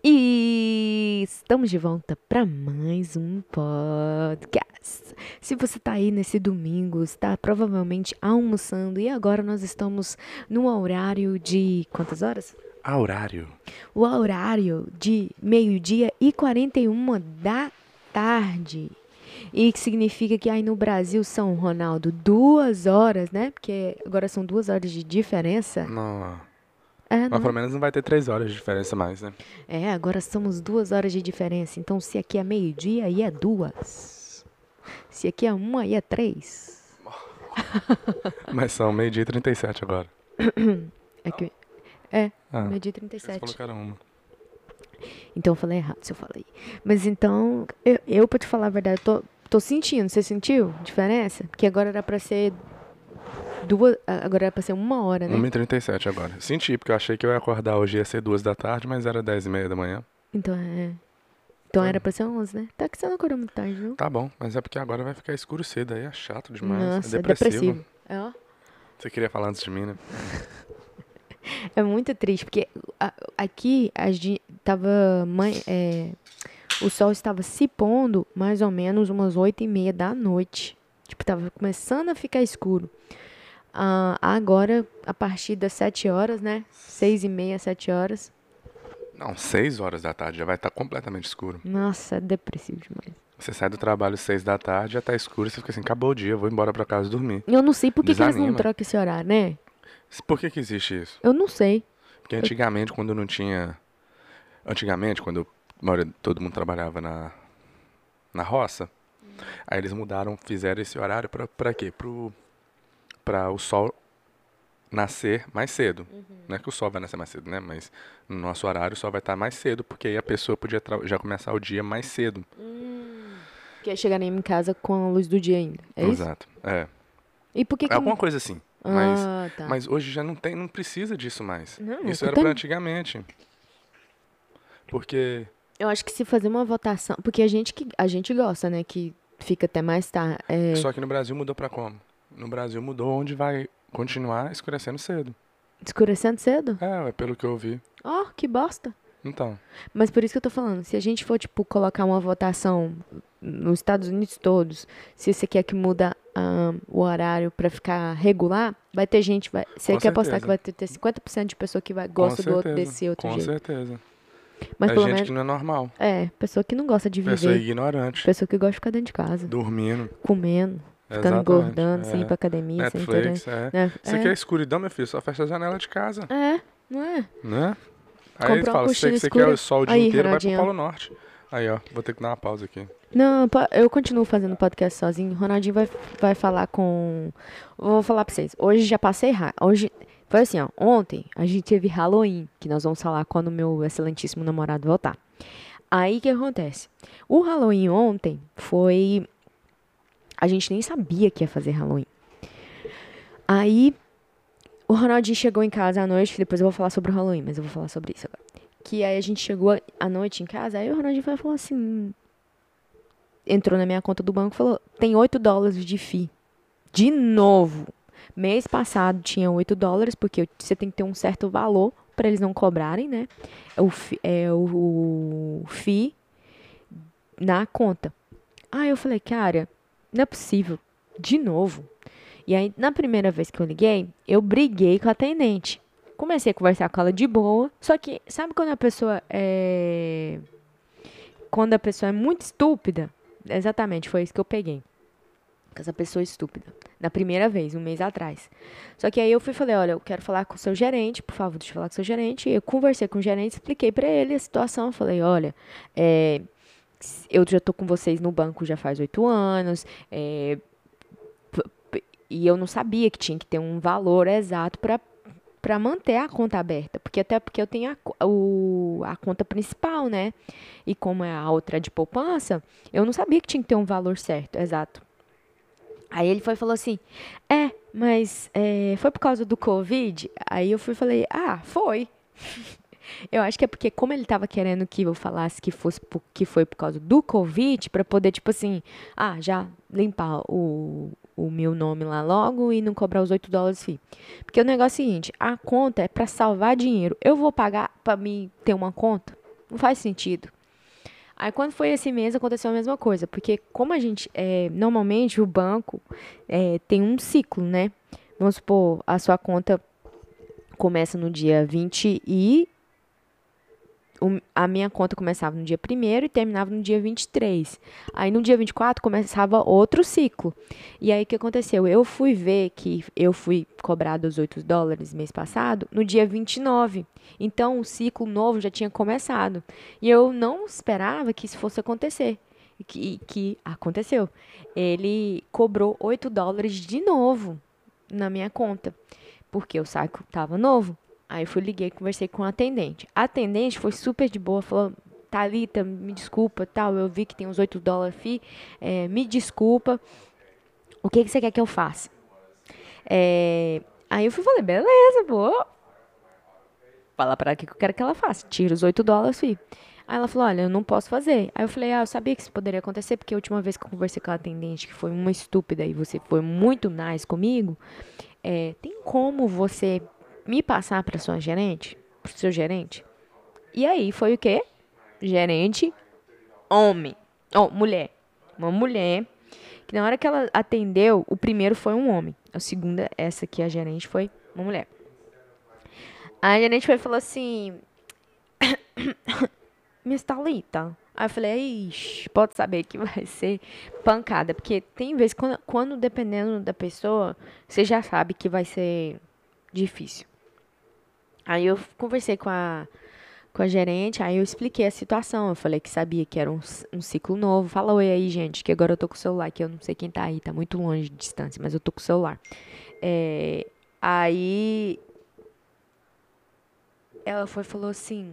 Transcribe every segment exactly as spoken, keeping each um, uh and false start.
E estamos de volta para mais um podcast. Se você tá aí nesse domingo, está provavelmente almoçando e agora nós estamos no horário de quantas horas? Ah, horário. O horário de meio-dia e quarenta e uma da tarde. E que significa que aí no Brasil são, Ronaldo, duas horas, né? Porque agora são duas horas de diferença. Não. É, Mas não pelo é? menos não vai ter três horas de diferença mais, né? É, agora somos duas horas de diferença. Então, se aqui é meio-dia, aí é duas. Se aqui é uma, aí é três. Mas são meio-dia e trinta e sete agora. É, que, é Ah, meio-dia e trinta e vocês sete. colocaram uma. Então, eu falei errado se eu falei. Mas então, eu, eu pra te falar a verdade, tô, tô sentindo. Você sentiu diferença? Porque agora era pra ser duas. Agora era pra ser uma hora, né? uma e trinta e sete agora. Senti, porque eu achei que eu ia acordar hoje ia ser duas da tarde, mas era dez e meia da manhã. Então, é. Então era pra ser onze, né? Tá que você não acordou muito tarde, viu? Tá bom, mas é porque agora vai ficar escuro cedo, aí é chato demais. Nossa, é é depressivo. depressivo. É, ó. Você queria falar antes de mim, né? É muito triste, porque a- aqui a gente tava. mãe- é, o sol estava se pondo mais ou menos umas oito e meia da noite. Tipo, tava começando a ficar escuro. Ah, agora, a partir das sete horas, né? Seis e meia, sete horas. Não, seis horas da tarde já vai estar completamente escuro. Nossa, é depressivo demais. Você sai do trabalho seis da tarde, já tá escuro, você fica assim, acabou o dia, eu vou embora pra casa dormir. E eu não sei por que, que eles não Desanima. trocam esse horário, né? Por que que existe isso? Eu não sei. Porque antigamente, quando não tinha... Antigamente, quando a maioria- todo mundo trabalhava na, na roça, aí eles mudaram, fizeram esse horário pra, pra quê? Pro, pra o sol nascer mais cedo. Não é que o sol vai nascer mais cedo, né? Mas no nosso horário o sol vai estar mais cedo, porque aí a pessoa podia tra- já começar o dia mais cedo. Que é chegar em casa com a luz do dia ainda. É isso? Exato. É. E por que que... É alguma coisa assim. Mas, Ah, tá. mas hoje já não tem, não precisa disso mais. Não, Isso eu era tô- pra antigamente. Porque Eu acho que se fazer uma votação... Porque a gente, que, a gente gosta, né? Que fica até mais tarde. É, só que no Brasil mudou pra como? No Brasil mudou onde vai continuar escurecendo cedo. escurecendo cedo? É, é pelo que eu vi. Ó, que bosta. Então, Mas por isso que eu tô falando, se a gente for, tipo, colocar uma votação nos Estados Unidos todos, se você quer que muda ah, o horário pra ficar regular, vai ter gente, vai, você Com quer apostar certeza. que vai ter, ter cinquenta por cento de pessoa que vai, com gosta do outro, certeza. desse outro Com jeito. certeza. Mas é pelo gente menos, que não é normal. é, pessoa que não gosta de Pessoa viver, ignorante. pessoa que gosta de ficar dentro de casa, Dormindo. comendo, ficando Exatamente. engordando, sem ir É. pra academia, sem Netflix, ter... é. né? Você É. quer escuridão, meu filho? Só fecha a janela de casa, É, não é? né? Aí Comprar ele uma fala, se cortina você, você escura. quer o sol o dia Aí, inteiro, vai pro Ronaldinho. Polo Norte. Aí, ó, vou ter que dar uma pausa aqui. Não, po- eu continuo fazendo podcast sozinho. Ronaldinho vai, vai falar com. Vou falar pra vocês. Hoje já passei ra- Hoje. Foi assim, ó. Ontem a gente teve Halloween, que nós vamos falar quando meu excelentíssimo namorado voltar. Aí o que acontece? O Halloween ontem foi. A gente nem sabia que ia fazer Halloween. Aí o Ronaldinho chegou em casa à noite. Depois eu vou falar sobre o Halloween, mas eu vou falar sobre isso agora. Que aí a gente chegou à noite em casa. Aí o Ronaldinho foi- falou assim. Entrou na minha conta do banco e falou: tem oito dólares de F I I. De novo. Mês passado tinha oito dólares, porque você tem que ter um certo valor para eles não cobrarem, né? É o, F I- é o, o F I I na conta. Aí eu falei, cara, não é possível. De novo. E aí, na primeira vez que eu liguei, eu briguei com a atendente. Comecei a conversar com ela de boa. Só que, sabe quando a pessoa é. Quando a pessoa é muito estúpida? Exatamente, foi isso que eu peguei. Com essa pessoa estúpida. Na primeira vez, um mês atrás. Só que aí eu fui e falei, olha, eu quero falar com o seu gerente, por favor, deixa eu falar com o seu gerente. E eu conversei com o gerente, expliquei pra ele a situação. Falei, olha, é, eu já tô com vocês no banco já faz oito anos. É, p- p- e eu não sabia que tinha que ter um valor exato pra para manter a conta aberta, porque até porque eu tenho a, co- o, a conta principal, né? E como é a outra de poupança, eu não sabia que tinha que ter um valor certo, exato. Aí ele foi e falou assim, é, mas é, foi por causa do Covid? Aí eu fui e falei, ah, foi. Eu acho que é porque como ele tava querendo que eu falasse que fosse por- que foi por causa do Covid, pra poder, tipo assim, ah, já limpar o, o meu nome lá logo e não cobrar os oito dólares F I I. Porque o negócio é o seguinte, a conta é pra salvar dinheiro. Eu vou pagar pra me ter uma conta? Não faz sentido. Aí quando foi esse mês aconteceu a mesma coisa, porque como a gente, é, normalmente o banco é, tem um ciclo, né? Vamos supor, a sua conta começa no dia vinte e o- a minha conta começava no dia primeiro e terminava no dia vinte e três. Aí no dia vinte e quatro começava outro ciclo. E aí o que aconteceu? Eu fui ver que eu fui cobrado os oito dólares mês passado no dia vinte e nove. Então o ciclo novo já tinha começado. E eu não esperava que isso fosse acontecer. E que, e que aconteceu. Ele cobrou oito dólares de novo na minha conta, porque o saco estava novo. Aí eu fui, liguei, conversei com a atendente. A atendente foi super de boa, falou, Thalita, me desculpa, tal, eu vi que tem uns oito dólares fee, é, me desculpa, o que, que você quer que eu faça? É, aí eu fui falei, beleza, vou falar pra ela o que que eu quero que ela faça, tira os oito dólares fee. Aí ela falou, olha, eu não posso fazer. Aí eu falei, ah, eu sabia que isso poderia acontecer, porque a última vez que eu conversei com a atendente, que foi uma estúpida, e você foi muito nice comigo, é, tem como você me passar para sua gerente, pro seu gerente? E aí foi o quê? Gerente homem, oh, mulher, uma mulher que na hora que ela atendeu, o primeiro foi um homem, a segunda, essa aqui a gerente foi uma mulher. A gerente foi e falou assim, Miss Thalita. Aí eu falei, ixi, pode saber que vai ser pancada, porque tem vezes quando, quando dependendo da pessoa, você já sabe que vai ser difícil. Aí eu conversei com a, com a gerente, aí eu expliquei a situação. Eu falei que sabia que era um, um ciclo novo. Fala oi aí, gente, que agora eu tô com o celular, que eu não sei quem tá aí, tá muito longe de distância, mas eu tô com o celular. É, aí ela foi e falou assim: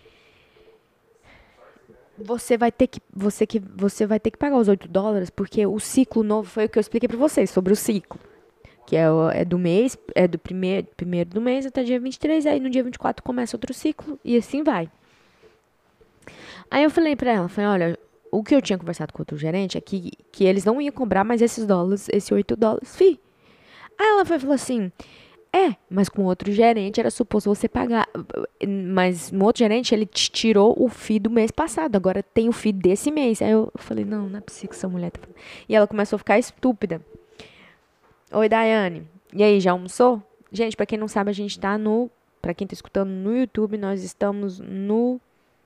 você vai ter que você que você vai ter que pagar os oito dólares porque o ciclo novo foi o que eu expliquei pra vocês sobre o ciclo. Que é, o- é do mês, é do primeiro, primeiro do mês até dia vinte e três, aí no dia vinte e quatro começa outro ciclo, e assim vai. Aí eu falei pra ela, falei, olha, o que eu tinha conversado com o outro gerente é que, que eles não iam cobrar mais esses dólares, esse oito dólares, fi. Aí ela foi e falou assim, é, mas com outro gerente era suposto você pagar, mas no outro gerente ele te tirou o fee do mês passado, agora tem o fee desse mês. Aí eu falei, não, não é possível que essa mulher tá falando. E ela começou a ficar estúpida. Oi, Daiane. E aí, já almoçou? Gente, pra quem não sabe, a gente tá no, pra quem tá escutando no YouTube, nós estamos no,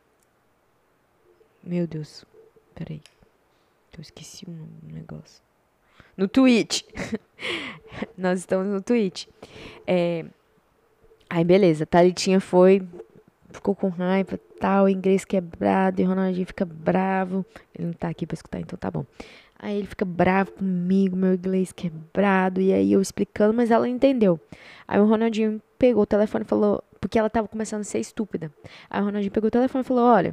meu Deus, peraí. Eu esqueci o nome do negócio. No Twitch. Nós estamos no Twitch. É... Aí, beleza. Thalitinha foi, ficou com raiva, tal, inglês quebrado, e o Ronaldinho fica bravo. Ele não tá aqui pra escutar, então tá bom. Aí ele fica bravo comigo, meu inglês quebrado, e aí eu explicando, mas ela entendeu. Aí o Ronaldinho pegou o telefone e falou, porque ela tava começando a ser estúpida. Aí o Ronaldinho pegou o telefone e falou, olha,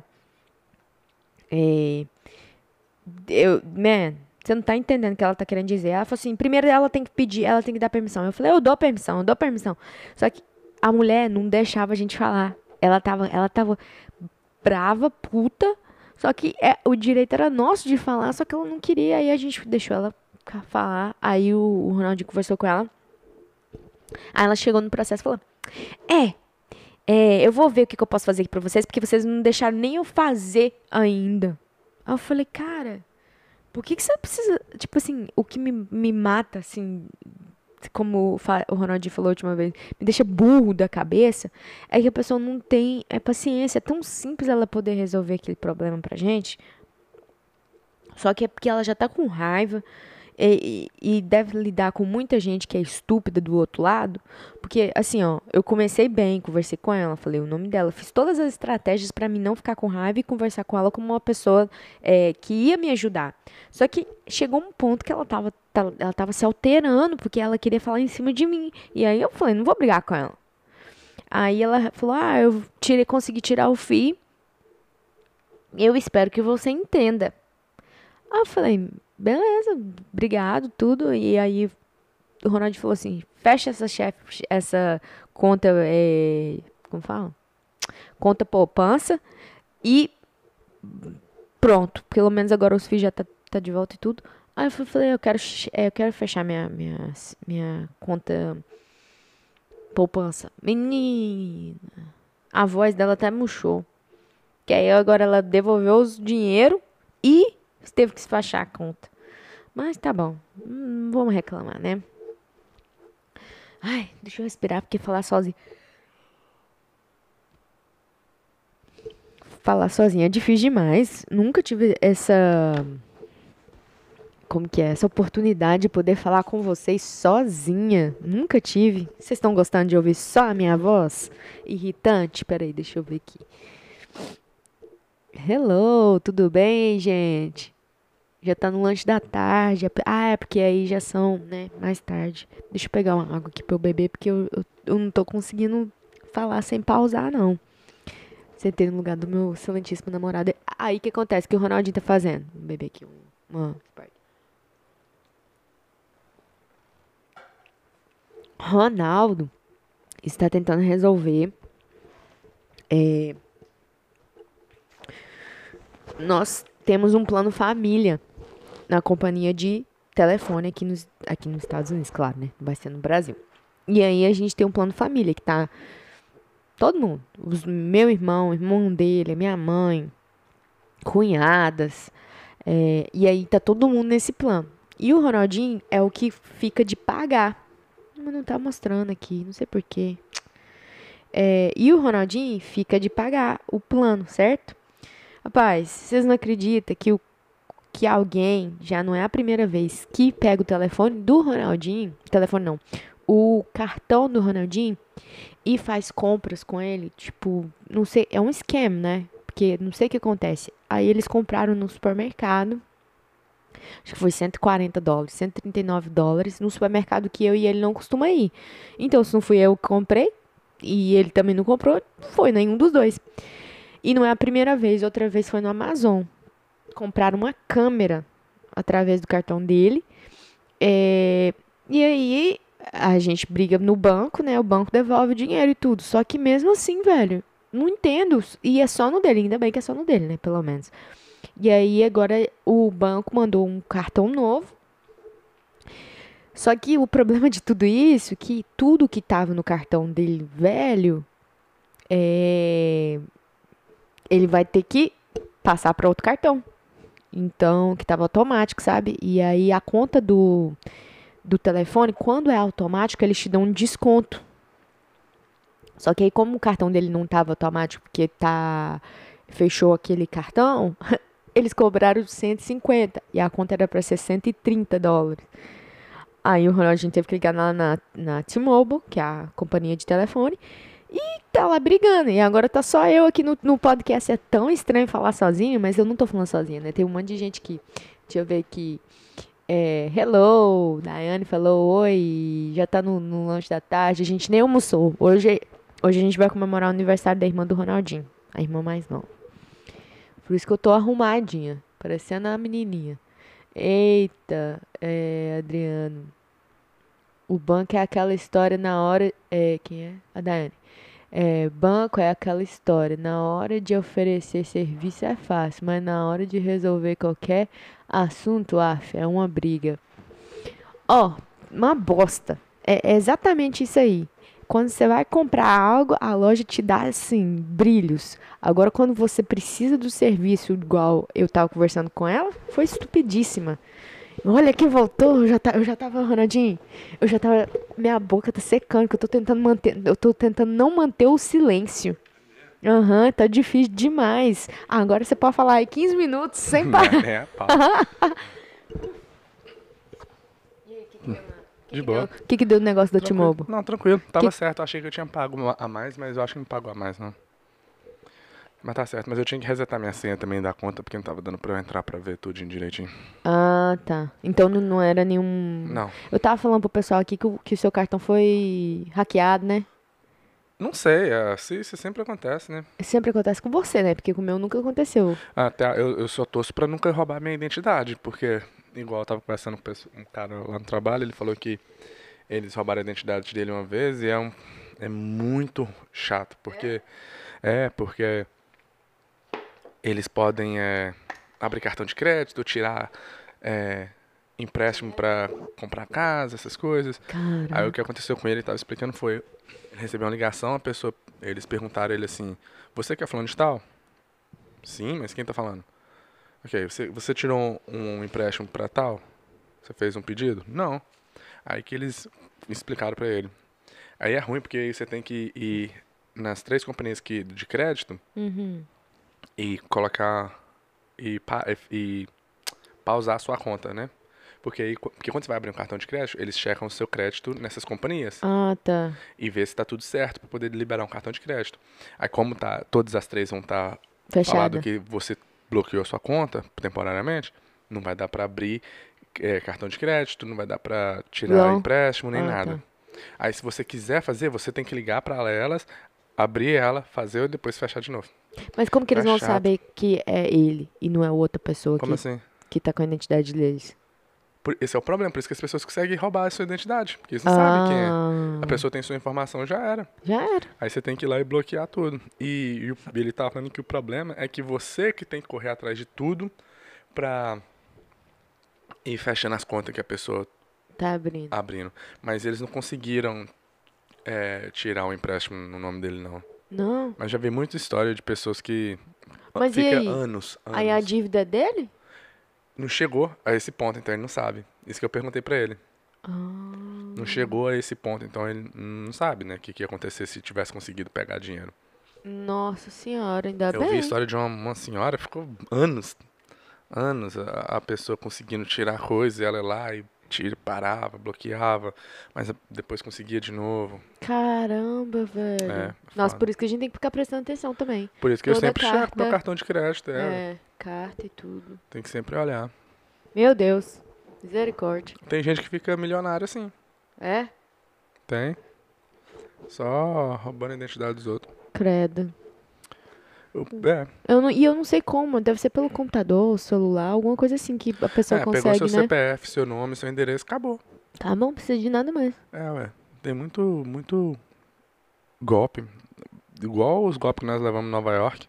é, eu, man, você não tá entendendo o que ela tá querendo dizer. Ela falou assim, primeiro ela tem que pedir, ela tem que dar permissão. Eu falei, eu dou permissão, eu dou permissão. Só que a mulher não deixava a gente falar. Ela tava, ela tava brava, puta. Só que é, o direito era nosso de falar, só que ela não queria. Aí a gente deixou ela falar. Aí o, o Ronaldinho conversou com ela. Aí ela chegou no processo e falou, é, é, eu vou ver o que, que eu posso fazer aqui pra vocês, porque vocês não deixaram nem eu fazer ainda. Aí eu falei, cara, por que, que você precisa. Tipo assim, o que me, me mata, assim, como o Fa- o Ronaldinho falou a última vez, me deixa burro da cabeça, é que a pessoa não tem é, paciência. É tão simples ela poder resolver aquele problema pra gente. Só que é porque ela já tá com raiva e, e- e deve lidar com muita gente que é estúpida do outro lado. Porque, assim, ó, eu comecei bem, conversei com ela, falei o nome dela, fiz todas as estratégias pra mim não ficar com raiva e conversar com ela como uma pessoa é, que ia me ajudar. Só que chegou um ponto que ela tava, ta- ela tava se alterando porque ela queria falar em cima de mim. E aí eu falei, não vou brigar com ela. Aí ela falou, ah, eu tirei, consegui tirar o fio. Eu espero que você entenda. Aí eu falei, beleza, obrigado, tudo. E aí o Ronald falou assim, fecha essa chefe, essa conta, é, como fala? Conta poupança e pronto. Pelo menos agora os filhos já tá, tá de volta e tudo. Aí eu falei, eu quero, é, eu quero fechar minha, minha, minha conta poupança. Menina, a voz dela até murchou. Que aí agora ela devolveu os dinheiro e teve que despachar a conta. Mas tá bom. Não vamos reclamar, né? Ai, deixa eu respirar, porque falar sozinha. Falar sozinha é difícil demais. Nunca tive essa. Como que é? Essa oportunidade de poder falar com vocês sozinha. Nunca tive. Vocês estão gostando de ouvir só a minha voz? Irritante? Peraí, deixa eu ver aqui. Hello, tudo bem, gente? Já tá no lanche da tarde. Ah, é porque aí já são, né? Mais tarde. Deixa eu pegar uma água aqui pra eu beber, porque eu, eu, eu não tô conseguindo falar sem pausar, não. Sentei no lugar do meu excelentíssimo namorado. Aí o que acontece? O que o Ronaldinho tá fazendo? Vou beber aqui um, uma Sprite. Ronaldo está tentando resolver. É, nós temos um plano família na companhia de telefone aqui nos, aqui nos Estados Unidos, claro, né? Vai ser no Brasil. E aí a gente tem um plano família que tá todo mundo. Os, meu irmão, o irmão dele, a minha mãe, cunhadas. É, e aí tá todo mundo nesse plano. E o Ronaldinho é o que fica de pagar. Mas não tá mostrando aqui, não sei porquê. É, e o Ronaldinho fica de pagar o plano, certo? Rapaz, vocês não acreditam que, o, que alguém, já não é a primeira vez, que pega o telefone do Ronaldinho, telefone não, o cartão do Ronaldinho e faz compras com ele, tipo, não sei, é um esquema, né? Porque não sei o que acontece. Aí eles compraram no supermercado, acho que foi cento e quarenta dólares, cento e trinta e nove dólares, no supermercado que eu e ele não costuma ir. Então, se não fui eu que comprei, e ele também não comprou, foi nenhum dos dois. E não é a primeira vez, outra vez foi no Amazon. Compraram uma câmera através do cartão dele. É, e aí a gente briga no banco, né? O banco devolve o dinheiro e tudo. Só que mesmo assim, velho, não entendo. E é só no dele, ainda bem que é só no dele, né? Pelo menos. E aí agora o banco mandou um cartão novo. Só que o problema de tudo isso, é que tudo que tava no cartão dele velho, é, ele vai ter que passar para outro cartão. Então, que tava automático, sabe? E aí a conta do, do telefone, quando é automático, eles te dão um desconto. Só que aí, como o cartão dele não tava automático, porque tá fechou aquele cartão, eles cobraram cento e cinquenta e a conta era para ser cento e trinta dólares. Aí o Ronaldinho teve que ligar na, na, na T-Mobile, que é a companhia de telefone, e tá lá brigando. E agora tá só eu aqui no, no podcast. É tão estranho falar sozinho, mas eu não tô falando sozinha, né? Tem um monte de gente que... Deixa eu ver aqui. É, hello, Daiane falou oi, já tá no, no lanche da tarde. A gente nem almoçou. Hoje, hoje a gente vai comemorar o aniversário da irmã do Ronaldinho, a irmã mais nova. Por isso que eu tô arrumadinha, parecendo a menininha. Eita, é, Adriano. O banco é aquela história na hora... É, quem é? A Daiane. É, banco é aquela história. Na hora de oferecer serviço é fácil, mas na hora de resolver qualquer assunto, af, é uma briga. Ó, uma bosta. É, é exatamente isso aí. Quando você vai comprar algo, a loja te dá, assim, brilhos. Agora, quando você precisa do serviço, igual eu tava conversando com ela, foi estupidíssima. Olha quem voltou, eu já, tá, eu já tava, Ronaldinho, eu já tava, minha boca tá secando, que eu tô tentando manter, eu tô tentando não manter o silêncio. Aham, uhum, tá difícil demais. Ah, agora você pode falar aí quinze minutos sem parar. É, é, pau. De boa. O que que deu no negócio do Tranquilo. T-Mobile? Não, tranquilo. Tava Que- certo. Eu achei que eu tinha pago a mais, mas eu acho que não pagou a mais, não. Mas tá certo. Mas eu tinha que resetar minha senha também da conta, porque não tava dando pra eu entrar pra ver tudo direitinho. Ah, tá. Então não, não era nenhum... Não. Eu tava falando pro pessoal aqui que, o- que o seu cartão foi hackeado, né? Não sei. É, se isso sempre acontece, né? Sempre acontece com você, né? Porque com o meu nunca aconteceu. Até eu, eu só torço pra nunca roubar minha identidade, porque, igual eu tava conversando com um cara lá no trabalho, ele falou que eles roubaram a identidade dele uma vez e é, um, é muito chato, porque... É, porque eles podem é, abrir cartão de crédito, tirar é, empréstimo pra comprar casa, essas coisas. Aí o que aconteceu com ele, ele tava explicando, foi... Ele recebeu uma ligação, a pessoa... Eles perguntaram ele assim, você que é fulano de tal? Sim, mas quem tá falando? Ok, você, você tirou um, um empréstimo pra tal? Você fez um pedido? Não. Aí que eles explicaram pra ele. Aí é ruim porque aí você tem que ir nas três companhias que, de crédito Uhum. e colocar e, pa, e pausar a sua conta, né? Porque aí, porque quando você vai abrir um cartão de crédito, eles checam o seu crédito nessas companhias Ah, tá. e vê se tá tudo certo pra poder liberar um cartão de crédito. Aí como tá, todas as três vão estar falado Fechada. que você bloqueou a sua conta temporariamente, não vai dar pra abrir é, cartão de crédito, não vai dar pra tirar Não. empréstimo nem Ah, nada. tá. Aí se você quiser fazer, você tem que ligar pra elas, abrir ela, fazer e depois fechar de novo. Mas como que É eles vão chato. saber que é ele e não é outra pessoa Como que, assim? que tá com a identidade deles? Por- esse é o problema, por isso que as pessoas conseguem roubar a sua identidade. Porque eles não sabem quem é. A Ah, pessoa tem sua informação, já era. já era. Aí você tem que ir lá e bloquear tudo. E, e o- ele tava falando que o problema é que você que tem que correr atrás de tudo pra ir fechando as contas que a pessoa Tá abrindo. abrindo. Mas eles não conseguiram é, tirar o empréstimo no nome dele, não. Não. Mas já vi muita história de pessoas que Mas e fica aí? anos, Aí a anos. dívida é dele? Não chegou a esse ponto, então ele não sabe. Isso que eu perguntei pra ele. Ah, Não chegou a esse ponto, então ele não sabe, né, o que, que ia acontecer se tivesse conseguido pegar dinheiro. nossa senhora, ainda Eu vi a bem. história de uma, uma senhora, ficou anos, anos, a, a pessoa conseguindo tirar coisa, e ela ia lá e tira, parava, bloqueava, mas a- depois conseguia de novo. Caramba, velho. É, Nossa, foda. por isso que a gente tem que ficar prestando atenção também. Por isso que eu Toda sempre checo meu carta. cartão de crédito, é, É, carta e tudo. tem que sempre olhar. Meu Deus. Misericórdia. Tem gente que fica milionária assim, É? tem, só roubando a identidade dos outros. Credo. Eu- é, Eu não, e eu não sei como, deve ser pelo computador, celular, alguma coisa assim que a pessoa é, pegou consegue, seu né? C P F, seu nome, seu endereço, acabou. Tá bom, precisa de nada mais. É, ué. Tem muito, muito golpe. Igual os golpes que nós levamos em Nova York.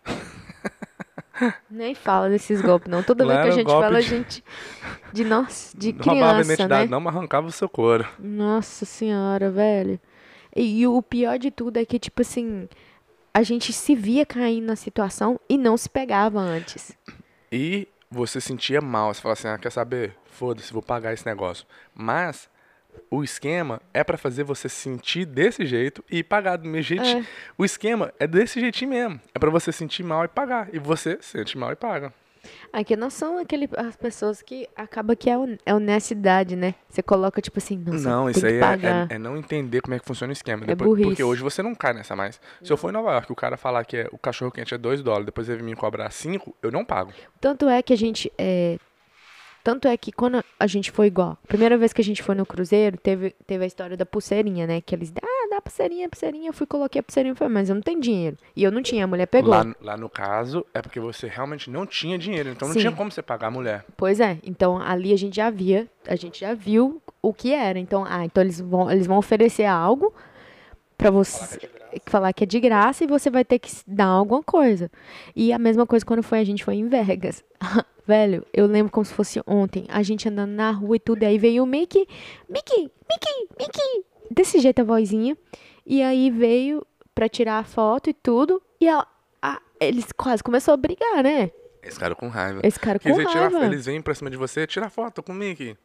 Nem fala desses golpes, não. Toda Lá vez que a era gente golpe fala, a de- gente. De nossa, de Não roubava a criança, identidade né? não, mas arrancava o seu couro. Nossa senhora, velho. E, e o pior de tudo é que, tipo assim, a gente se via caindo na situação e não se pegava antes. E você sentia mal. Você fala assim, ah, quer saber? Foda-se, vou pagar esse negócio. Mas o esquema é pra fazer você sentir desse jeito e pagar do mesmo jeitinho. É. O esquema é desse jeitinho mesmo. É pra você sentir mal e pagar. E você sente mal e paga. Aqui não são aquele, as pessoas que acaba que é, hon- é honestidade, né? Você coloca, tipo assim, nossa, Não, tem isso que aí é, pagar. é- é não entender como é que funciona o esquema. É Depois- burrice. porque hoje você não cai nessa mais. Se eu for em Nova York e o cara falar que é, o cachorro quente é dois dólares, depois ele vir me cobrar cinco, eu não pago. Tanto é que a gente. É, tanto é que quando a gente foi igual. A primeira vez que a gente foi no cruzeiro, teve, teve a história da pulseirinha, né? Que eles. Ah, dá pulseirinha, pulseirinha. Eu fui, coloquei a pulseirinha e falei, mas eu não tenho dinheiro. E eu não tinha, a mulher pegou. Lá, lá no caso, é porque você realmente não tinha dinheiro. Então não Sim. tinha como você pagar a mulher. Pois é, então ali a gente já via, a gente já viu o que era. Então, ah, então eles vão, eles vão oferecer algo pra você falar que é de graça e você vai ter que dar alguma coisa. E a mesma coisa quando foi a gente foi em Vegas. Velho, eu lembro como se fosse ontem, a gente andando na rua e tudo, aí veio o Mickey, Mickey, Mickey, Mickey, desse jeito a vozinha. E aí veio pra tirar a foto e tudo, e a, a- eles quase começaram a brigar, né? Esse cara com raiva. Esse cara com Quer dizer, tira- raiva. eles vêm pra cima de você, tira foto com o Mickey.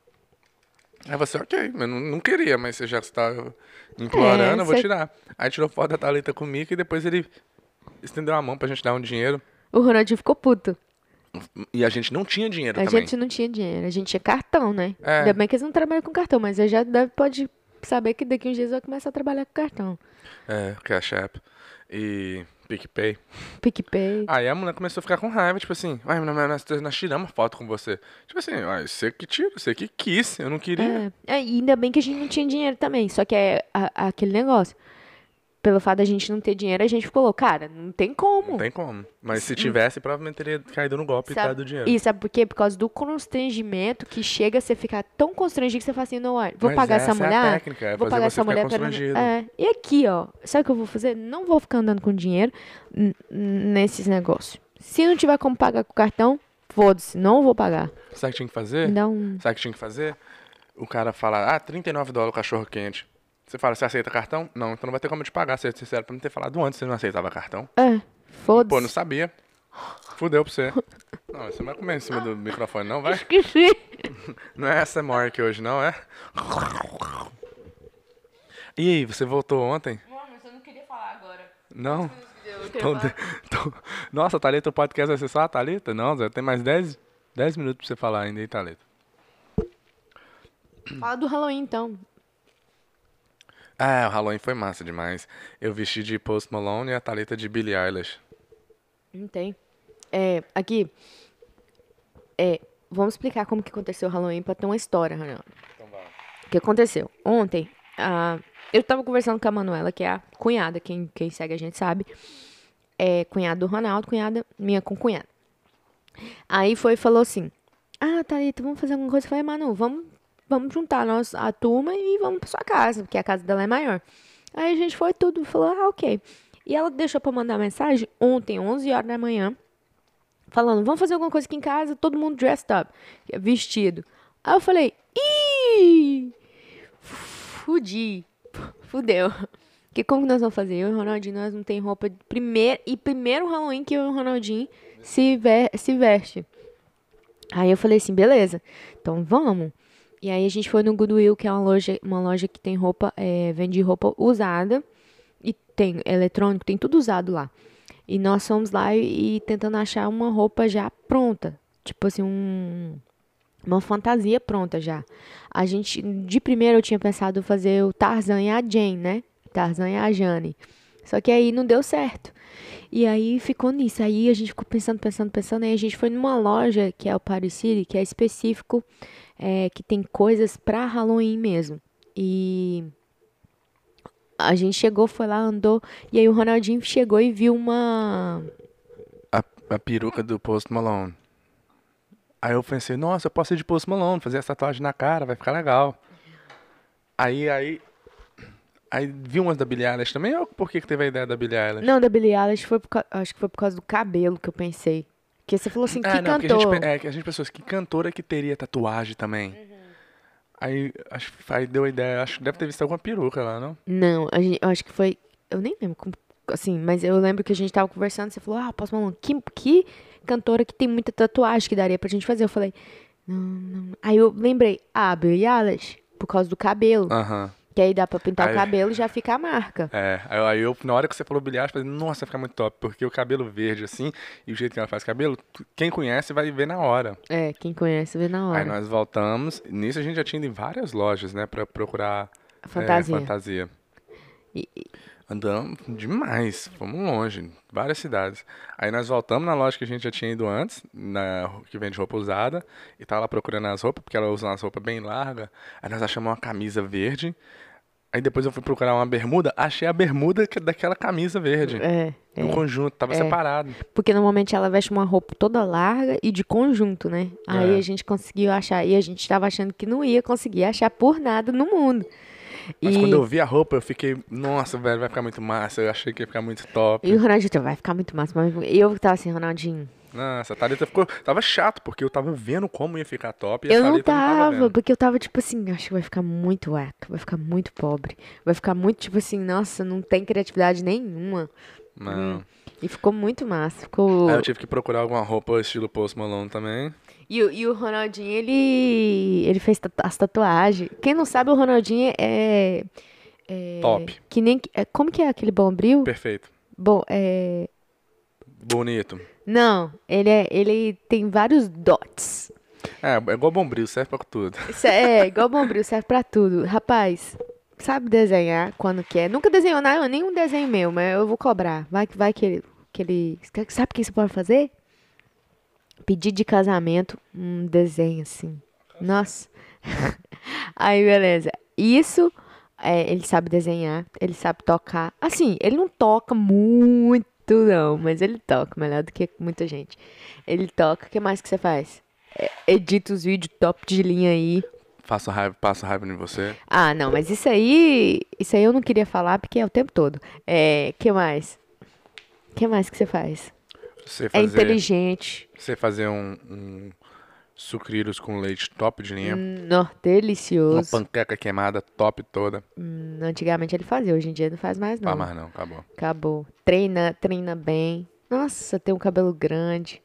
Aí você, ok, mas não, não queria, mas você já está implorando, É, eu vou cê- tirar. Aí tirou foto da Thalita com o Mickey e depois ele estendeu a mão pra gente dar um dinheiro. O Ronaldinho ficou puto. E a gente não tinha dinheiro A também. gente não tinha dinheiro, a gente tinha cartão, né? É. Ainda bem que eles não trabalham com cartão, mas você já deve, pode saber que daqui uns dias vai começar a trabalhar com cartão. É, Cash App e PicPay. PicPay. Aí a mulher começou a ficar com raiva, tipo assim, ai, mas nós, nós tiramos foto com você. Tipo assim, ai, você que tira, você que quis, eu não queria. É, é, e ainda bem que a gente não tinha dinheiro também. Só que é a- aquele negócio. Pelo fato da gente não ter dinheiro, a gente falou, cara, não tem como. Não tem como. Mas se tivesse, provavelmente teria caído no golpe e Sabe- dado dinheiro. E sabe por quê? Por causa do constrangimento que chega a você ficar tão constrangido que você fala assim, não, ó, vou Mas pagar essa essa é a mulher. técnica, é vou fazer pagar você essa ficar mulher pra. constrangido. É. E aqui, ó, sabe o que eu vou fazer? Não vou ficar andando com dinheiro n- n- nesses negócios. Se não tiver como pagar com cartão, foda-se, não vou pagar. Sabe o que tinha que fazer? Me dá um. Sabe o que tinha que fazer? O cara fala, ah, trinta e nove dólares o cachorro quente. Você fala, você aceita cartão? Não, então não vai ter como eu te pagar. Você, você era pra me ter falado antes, você não aceitava cartão. É, Pô, não foda-se. sabia. Fudeu pra você. Não, você não vai comer em cima do microfone, não, vai? Esqueci. Não é essa aqui hoje, não, é? E aí, você voltou ontem? Não, mas eu não queria falar agora. Não? Eu Então, de- então- Nossa, Thalita, o podcast vai ser só a Thalita? Não, Zé, tem mais dez dez minutos pra você falar ainda, hein, Thalita? Fala do Halloween, então. Ah, o Halloween foi massa demais. Eu vesti de Post Malone e a Thalita de Billie Eilish. Não tem. É, aqui. É, vamos explicar como que aconteceu o Halloween pra ter uma história, Ronaldo. Então vai. O que aconteceu? Ontem, ah, eu tava conversando com a Manuela, que é a cunhada, quem, quem segue a gente sabe. É cunhada do Ronaldo, cunhada minha com cunhada. Aí foi e falou assim: Ah, Thalita, vamos fazer alguma coisa? Eu falei, Manu, vamos, vamos juntar nós, a turma e vamos pra sua casa, porque a casa dela é maior. Aí a gente foi tudo, falou, ah, ok. E ela deixou pra mandar mensagem ontem, onze horas da manhã, falando, vamos fazer alguma coisa aqui em casa, todo mundo dressed up, vestido. Aí eu falei, ih, fudi, fudeu. Porque como que nós vamos fazer? Eu e o Ronaldinho, nós não tem roupa de primeiro, e primeiro Halloween que eu e o Ronaldinho se, ve se veste. Aí eu falei assim, beleza, então vamos. E aí a gente foi no Goodwill, que é uma loja, uma loja que tem roupa, é, vende roupa usada, e tem eletrônico, tem tudo usado lá. E nós fomos lá e, e tentando achar uma roupa já pronta, tipo assim, um, uma fantasia pronta já. A gente, de primeiro eu tinha pensado fazer o Tarzan e a Jane, né? Tarzan e a Jane. Só que aí não deu certo. E aí ficou nisso. Aí a gente ficou pensando, pensando, pensando. Aí a gente foi numa loja que é o Paris City, que é específico, é, que tem coisas pra Halloween mesmo. E a gente chegou, foi lá, andou. E aí o Ronaldinho chegou e viu uma. A, a peruca do Post Malone. Aí eu pensei, nossa, eu posso ir de Post Malone, fazer essa tatuagem na cara, vai ficar legal. Aí, aí... Aí viu umas da Billie Eilish também, ou por que que teve a ideia da Billie Eilish? Não, da Billie Eilish foi por ca- acho que foi por causa do cabelo que eu pensei. Porque você falou assim, que Ah, não, porque a cantor? gente, pe- é, que a gente pensou assim, que cantora que teria tatuagem também? Aí, acho, aí deu a ideia, acho que deve ter visto alguma peruca lá, não? Não, a gente, eu acho que foi. Eu nem lembro como. Assim, mas eu lembro que a gente tava conversando. Você falou, ah, posso falar, que, que cantora que tem muita tatuagem que daria pra gente fazer? Eu falei, não, não. Aí eu lembrei, ah, Billie Eilish, por causa do cabelo. Aham. Que aí dá pra pintar Aí- o cabelo e já fica a marca. É, aí, aí eu, na hora que você falou Billie Eilish, eu falei, nossa, vai ficar muito top, porque o cabelo verde assim, e o jeito que ela faz cabelo, tu- quem conhece vai ver na hora. É, quem conhece vê na Aí hora. nós voltamos, nisso a gente já tinha ido em várias lojas, né, pra procurar é, Fantasia. fantasia. E- e- Andamos demais, fomos longe, várias cidades. Aí nós voltamos na loja que a gente já tinha ido antes, na, que vende roupa usada, e tava lá procurando as roupas, porque ela usa umas roupas bem largas. Aí nós achamos uma camisa verde. Aí depois eu fui procurar uma bermuda, achei a bermuda que- daquela camisa verde. é, No é. conjunto, tava separado. Porque normalmente ela veste uma roupa toda larga e de conjunto, né? Aí É. a gente conseguiu achar. E a gente tava achando que não ia conseguir achar por nada no mundo. Mas e, quando eu vi a roupa, eu fiquei, nossa, velho, vai ficar muito massa. Eu achei que ia ficar muito top. e o Ronaldinho, vai ficar muito massa. Mas e eu tava assim, Ronaldinho. Nossa, a Thalita ficou. Tava chato, porque eu tava vendo como ia ficar top e a Eu não Thalita não tava tava, vendo. porque eu tava tipo assim, acho que vai ficar muito whack, vai ficar muito pobre. Vai ficar muito tipo assim, nossa, não tem criatividade nenhuma. Não. E ficou muito massa. Ficou. Aí eu tive que procurar alguma roupa estilo Post Malone também. E, o- e o Ronaldinho, ele. Ele fez tatu- as tatuagens. Quem não sabe, o Ronaldinho é. é Top. Que nem. é- Como que é aquele bombril? Perfeito. Bom, é. Bonito. Não, ele, é, ele tem vários dots. É, é igual Bombril, serve pra tudo. Isso é igual bombril, serve pra tudo. Rapaz, sabe desenhar quando quer. Nunca desenhou nada, nenhum desenho meu, mas eu vou cobrar. Vai que vai que ele. Que ele sabe o que você pode fazer? Pedir de casamento um desenho assim. Nossa. Aí, beleza. Isso, é, ele sabe desenhar, ele sabe tocar. Assim, ele não toca muito, não, mas ele toca melhor do que muita gente. Ele toca. O que mais que você faz? É, edita os vídeos top de linha aí. Faço raiva, passo raiva em você. Ah, não, mas isso aí, isso aí eu não queria falar porque é o tempo todo. É, que mais? Que mais que você faz? Você É fazer, inteligente. você fazer um, um sucrilhos com leite top de linha. Nó, Uma delicioso. panqueca queimada top toda. Hum, antigamente ele fazia, hoje em dia não faz mais não. Ah, mas não, acabou. Acabou. Treina, treina bem. Nossa, tem um cabelo grande.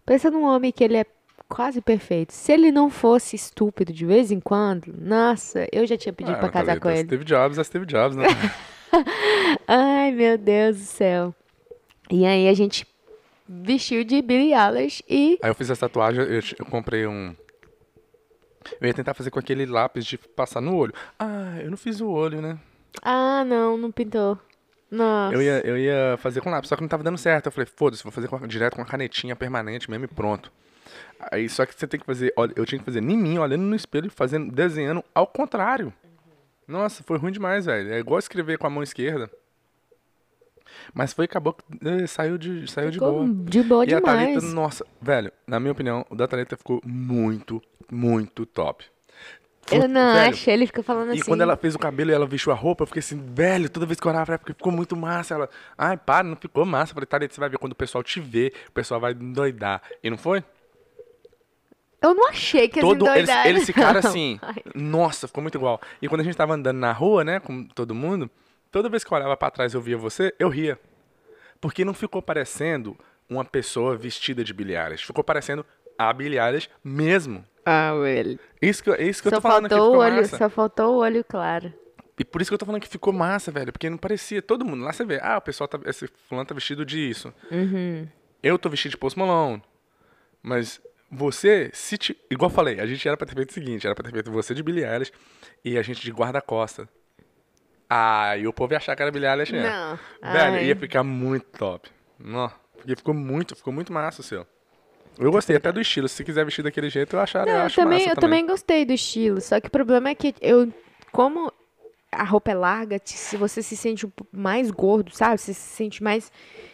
Pensa num homem que ele é quase perfeito. Se ele não fosse estúpido de vez em quando, nossa, eu já tinha pedido Ah, pra casar com Natalita, ele. Steve Jobs é Steve Jobs, né? Ai, meu Deus do céu. E aí a gente vestiu de Billie Eilish e... Aí eu fiz essa tatuagem, eu, eu comprei um... Eu ia tentar fazer com aquele lápis de passar no olho. Ah, eu não fiz o olho, né? Ah, não, não pintou. Eu ia, Nossa. eu ia fazer com lápis, só que não tava dando certo. Eu falei, foda-se, vou fazer com a- direto com a canetinha permanente mesmo e pronto. Aí só que você tem que fazer, olha, eu tinha que fazer em mim, olhando no espelho e fazendo, desenhando ao contrário. Nossa, foi ruim demais, velho. É igual escrever com a mão esquerda. Mas foi, acabou, que, eh, saiu de, saiu de Ficou boa. de boa E a Thalita, demais. nossa, velho, na minha opinião, o da Thalita ficou muito, muito top. Foi- Eu não velho, acho, ele fica falando e quando assim. ela fez o cabelo e ela vestiu a roupa, eu fiquei assim, velho, toda vez que eu olhava pra ela, porque ficou muito massa. Ela, ai, para, não ficou massa. Eu falei, Thalita, você vai ver quando o pessoal te ver, o pessoal vai endoidar. E não foi? Eu não achei que eles Todo, eles, endoidaram, eles ficaram não. assim, Ai. nossa, ficou muito igual. E quando a gente tava andando na rua, né, com todo mundo, toda vez que eu olhava pra trás e eu via você, eu ria. Porque não ficou parecendo uma pessoa vestida de Billie Eilish. Ficou parecendo a Billie Eilish mesmo. Ah, ele. Isso que, eu- é isso que eu Só tô falando aqui, faltou o ficou olho, massa. só faltou o olho claro. E por isso que eu tô falando que ficou massa, velho. Porque não parecia. Todo mundo lá você vê. Ah, o pessoal tá. Esse fulano tá vestido disso. Uhum. Eu tô vestido de Post Malone. Mas você, se te, igual eu falei, a gente era pra ter feito o seguinte: era pra ter feito você de Billie Eilish e a gente de guarda-costa. Ah, e o povo ia achar que era Billie Eilish mesmo. Não. Velho, Ai. ia ficar muito top. Não, porque ficou muito, ficou muito massa o seu. Eu gostei até do estilo. Se você quiser vestir daquele jeito, eu, achar, Não, eu eu acho também, massa eu também. também gostei do estilo, só que o problema é que eu, como a roupa é larga, te- se você se sente um pouco mais gordo, sabe? Você se sente mais.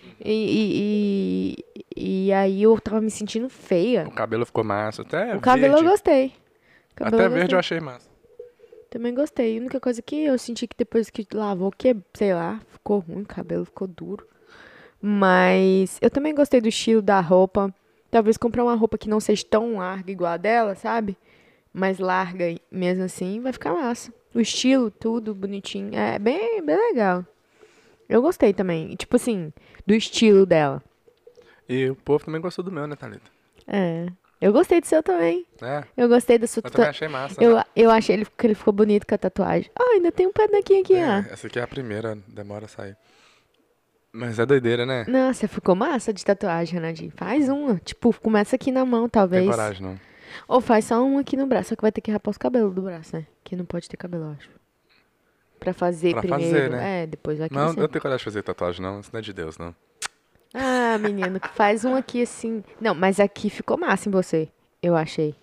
E, e, e, e aí eu tava me sentindo feia. O cabelo ficou massa. Até O cabelo eu verde. gostei. O cabelo Até eu verde eu gostei. achei massa. Também gostei. A única coisa que eu senti que depois que lavou, que, sei lá, ficou ruim, o cabelo ficou duro. Mas eu também gostei do estilo da roupa. Talvez comprar uma roupa que não seja tão larga igual a dela, sabe? Mais larga e- mesmo assim, vai ficar massa. O estilo, tudo bonitinho. É bem, bem legal. Eu gostei também. Tipo assim, do estilo dela. E o povo também gostou do meu, né, Thalita? É. Eu gostei do seu também. É, Eu gostei da sua eu também tatuagem. achei massa. Eu, eu achei ele, que ele ficou bonito com a tatuagem. Ah, ainda tem um pedacinho aqui, ó. É, essa aqui é a primeira, demora a sair. Mas é doideira, né? Nossa, ficou massa de tatuagem, Renadinho. Faz uma. Tipo, começa aqui na mão, Não tem talvez. coragem, não. Ou faz só uma aqui no braço. Só que vai ter que rapar os cabelos do braço, né? Que não pode ter cabelo, eu acho. Pra fazer Pra primeiro. fazer, né? É, depois vai Não, eu crescer. não tenho coragem de fazer tatuagem, não. Isso não é de Deus, não. Ah, menino, faz um aqui assim. Não, mas aqui ficou massa em você. Eu achei.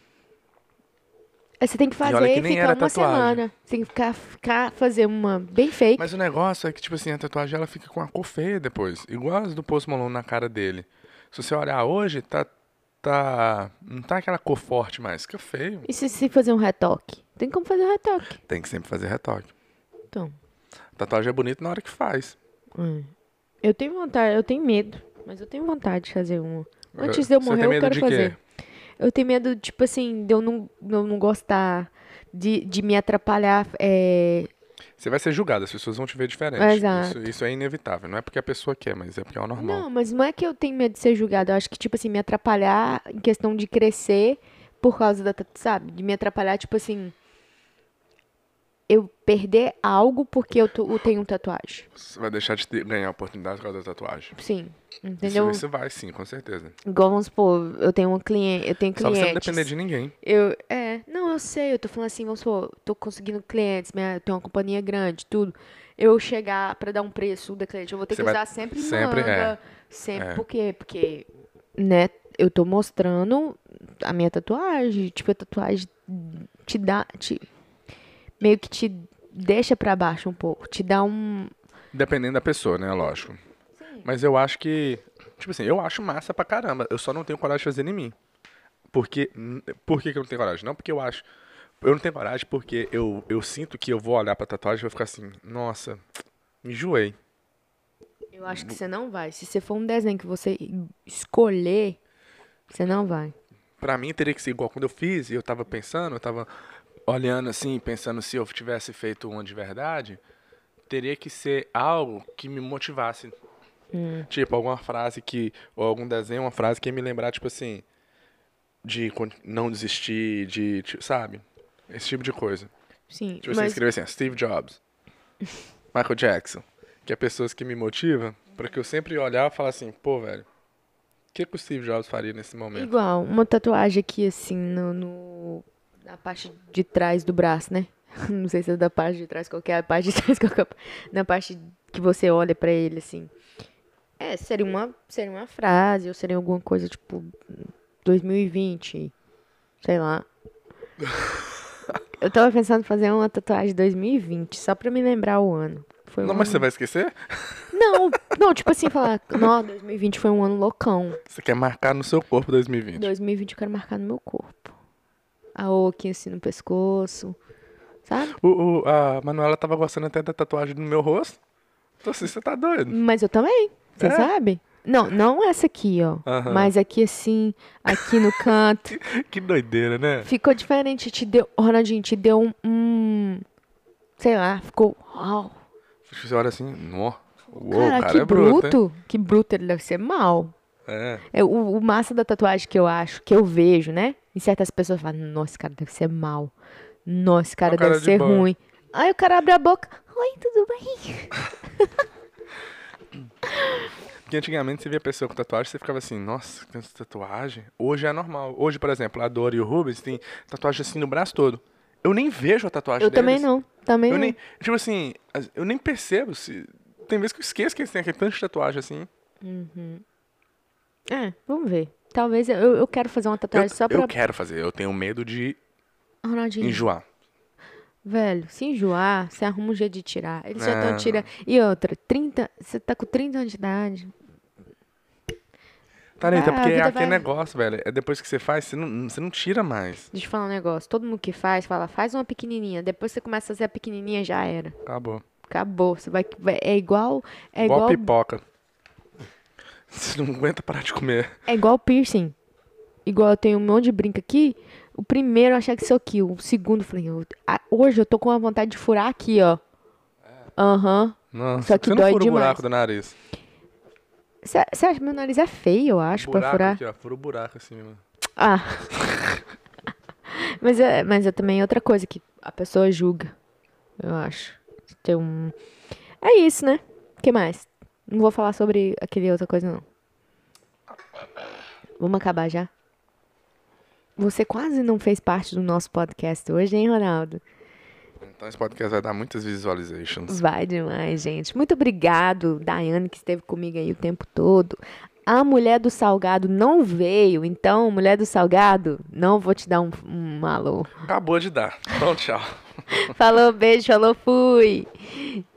Aí você tem que E olha fazer que e nem ficar era uma tatuagem. semana. Você tem que ficar, ficar, fazer uma bem fake. Mas o negócio é que, tipo assim, a tatuagem ela fica com a cor feia depois. Igual as do Post Malone na cara dele. Se você olhar hoje, tá. tá não tá aquela cor forte mais. Fica feio. E se, se fazer um retoque? Tem como fazer um retoque. Tem que sempre fazer retoque. Então. Tatuagem é bonita na hora que faz. hum. Eu tenho vontade, eu tenho medo. Mas eu tenho vontade de fazer uma. Antes de eu Você morrer, tem eu medo quero de fazer. quê? Eu tenho medo, tipo assim, de eu não, de eu não gostar, de, de me atrapalhar. É... Você vai ser julgado, as pessoas vão te ver diferente. Exato. Isso, isso é inevitável. Não é porque a pessoa quer, mas é porque é o normal. Não, mas não é que eu tenho medo de ser julgada. Eu acho que, tipo assim, me atrapalhar em questão de crescer por causa da, tatu- sabe? De me atrapalhar, tipo assim, eu perder algo porque eu, tô- eu tenho tatuagem. Você vai deixar de ter- ganhar a oportunidade por causa da tatuagem. Sim, Isso, entendeu? isso vai sim, com certeza. Igual, vamos supor, eu tenho um cliente, eu tenho Só você não clientes. depender de ninguém. Eu, é, não, eu sei, eu tô falando assim, vamos supor, tô conseguindo clientes, minha, eu tenho uma companhia grande, tudo. Eu chegar pra dar um preço da cliente, eu vou ter Você que vai- usar sempre sempre, manga, é, sempre, é. por quê? Porque, né, eu tô mostrando a minha tatuagem, tipo, a tatuagem te dá, te, meio que te deixa pra baixo um pouco, te dá um, Dependendo da pessoa, né? Lógico. Mas eu acho que. Tipo assim, eu acho massa pra caramba. Eu só não tenho coragem de fazer em mim. Porque. Por que, que eu não tenho coragem? Não porque eu acho. Eu não tenho coragem porque eu, eu sinto que eu vou olhar pra tatuagem e vou ficar assim, nossa, enjoei. eu acho que você não vai. Se você for um desenho que você escolher, você não vai. Pra mim teria que ser igual quando eu fiz e eu tava pensando, eu tava olhando assim, pensando se eu tivesse feito uma de verdade, teria que ser algo que me motivasse. Hum. Tipo, alguma frase que, ou algum desenho, uma frase que ia me lembrar, tipo assim, de con- não desistir, de, tipo, sabe? Esse tipo de coisa. Sim, Tipo assim, mas... escrever assim, ó, Steve Jobs, Michael Jackson, que é pessoas que me motivam, pra que eu sempre olhar e falar assim, pô, velho, o que, que o Steve Jobs faria nesse momento? Igual, uma tatuagem aqui, assim, no, no- na parte de trás do braço, né? Não sei se é da parte de trás, qualquer a parte de trás, qualquer, na parte que você olha pra ele, assim. É, seria uma, seria uma frase, ou seria alguma coisa, tipo, dois mil e vinte, sei lá. Eu tava pensando em fazer uma tatuagem de dois mil e vinte, só pra me lembrar o ano. Foi Não, um mas você ano... vai esquecer? Não, não, tipo assim, falar, não, dois mil e vinte foi um ano loucão. Você quer marcar no seu corpo dois mil e vinte. dois mil e vinte eu quero marcar no meu corpo. A oquinha assim no pescoço, sabe? O, o- a Manuela tava gostando até da tatuagem no meu rosto. Então assim, você tá doido. Mas eu também, você É? sabe? Não, não essa aqui, ó. Aham. Mas aqui assim, aqui no canto. Que doideira, né? Ficou diferente, te deu, Ronaldinho, te deu um, um sei lá, ficou, uau. Você olha assim, nó. Uou, Cara, o cara que é bruto, hein? bruto, que bruto, ele deve ser mal. É. É, o, o massa da tatuagem que eu acho, que eu vejo, né? E certas pessoas falam, nossa, esse cara deve ser mal. Nossa, esse cara O cara deve de ser boa. ruim. Aí o cara abre a boca, oi, tudo bem? Porque antigamente você via pessoa com tatuagem, você ficava assim, nossa, tem essa tatuagem. Hoje é normal. Hoje, por exemplo, a Dora e o Rubens têm tatuagem assim no braço todo. Eu nem vejo a tatuagem Eu deles. também não, também Eu não. nem, tipo assim, as- eu nem percebo se... Tem vezes que eu esqueço que eles têm aquele tanto de tatuagem assim. É, vamos ver. Talvez eu, eu quero fazer uma Eu, tatuagem só pra... eu quero fazer, eu tenho medo de Ronaldinho, enjoar. velho, se enjoar, você arruma um jeito de tirar. Eles já Não. estão tirando. E outra, trinta, você tá com trinta anos de idade. Tareta, Vai, a porque é vida aquele vai- negócio, velho. É depois que você faz, você não, você não tira mais. Deixa eu falar um negócio. Todo mundo que faz, fala, faz uma pequenininha. Depois você começa a fazer a pequenininha, já era. Acabou. Acabou. Você vai, vai- é igual, é igual, igual, pipoca. Você não aguenta parar de comer. é igual piercing. Igual eu tenho um monte de brinco aqui. O primeiro eu achei que isso aqui. O segundo, eu falei, eu- ah, hoje eu tô com a vontade de furar aqui, ó. Aham. Nossa, Só que você dói não fura o demais. buraco do nariz. Você acha que meu nariz é feio, eu acho, pra Buraco furar? aqui, ó. Fura o buraco assim, mano. Ah. mas, é, mas é também outra coisa que a pessoa julga, eu acho. Tem um... É isso, né? O que mais? Não vou falar sobre aquele outra coisa, não. Vamos acabar já? Você quase não fez parte do nosso podcast hoje, hein, Ronaldo? Então esse podcast vai dar muitas visualizations. Vai demais, gente. Muito obrigado, Daiane, que esteve comigo aí o tempo todo. A mulher do salgado não veio, então, mulher do salgado, não vou te dar um, um alô. Acabou de dar. Então, tchau. Falou, beijo, falou, fui.